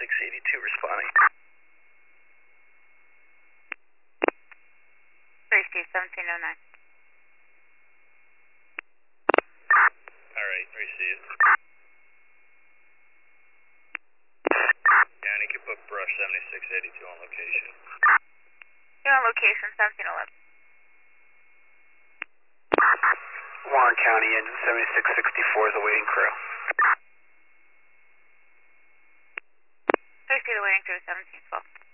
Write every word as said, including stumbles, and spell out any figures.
seventy-six eighty-two responding. three Steve, seventeen oh nine. Alright, received. County can book brush seventy-six eighty-two on location. You're on location, seventeen eleven. Warren County, engine seventy-six sixty-four is awaiting crew. three Steve, waiting crew, seventeen twelve.